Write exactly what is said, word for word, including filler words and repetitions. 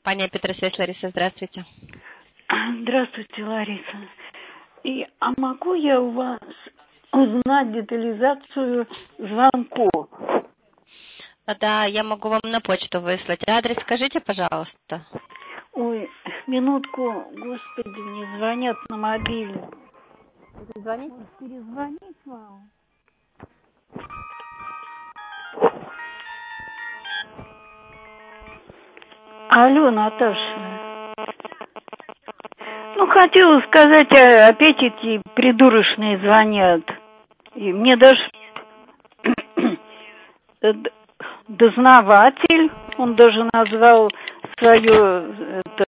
Паня Петросвязь, Лариса, здравствуйте. Здравствуйте, Лариса. И, а могу я у вас узнать детализацию звонков? Да, я могу вам на почту выслать. Адрес скажите, пожалуйста. Ой, минутку, господи, мне звонят на мобильный. Перезвоните? Перезвонить вам? Алло, Наташа. Ну, хотела сказать, опять эти придурочные звонят. И мне даже дознаватель, он даже назвал свое